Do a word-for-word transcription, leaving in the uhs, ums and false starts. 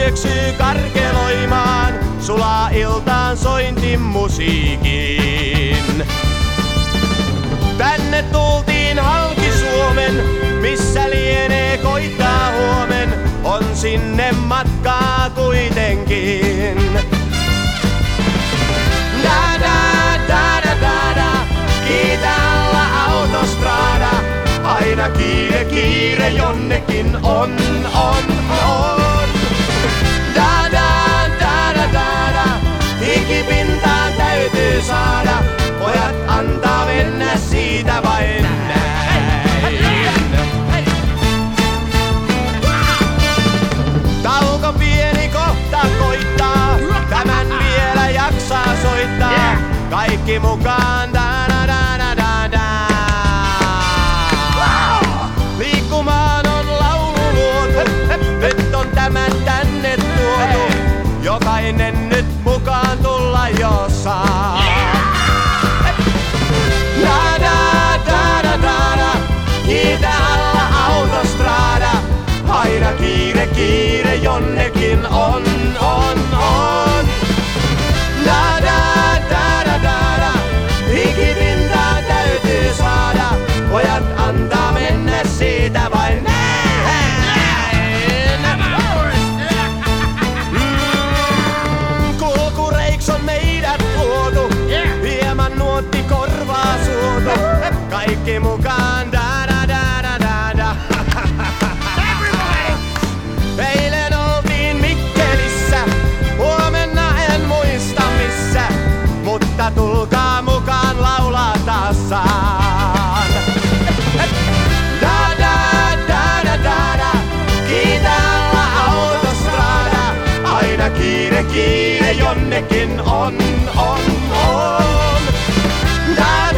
syöksyy karkeloimaan, sulaa iltaan sointin musiikin. Tänne tultiin halki Suomen, missä lienee koittaa huomen, on sinne matkaa kuitenkin. Da da da da da da, kiitä alla autostrada, aina kiire kiire jonnekin on on on. Da da da da da da, hikipintaan täytyy saada, pojat antaa mennä siitä vain näin. Tauko pieni kohta koittaa, tämän vielä jaksaa soittaa. Kaikki mukaan, da da da da da da. Liikkumaan on laulu luotu, nyt on tämän tänne tuotu. Jokainen nyt mukaan tulla jo saa. Da da da da da da, kiitä alla autostrada, aina kiire kiire jonnekin on on on. Da da da da da da, hikipintaan täytyy saada, pojat antaa mennä siitä vain näin. Mm, kulkureiks on meidät tuotu, hieman nuotti korvaa suotu, kaikki mukaan da da da da da da. Eilen oltiin Mikkelissä, huomenna en muista missä, mutta tulkaa mukaan laulaa tassaan. Da da da da da da, kiitä alla autostrada, aina kiire kiire jonnekin on on on. Da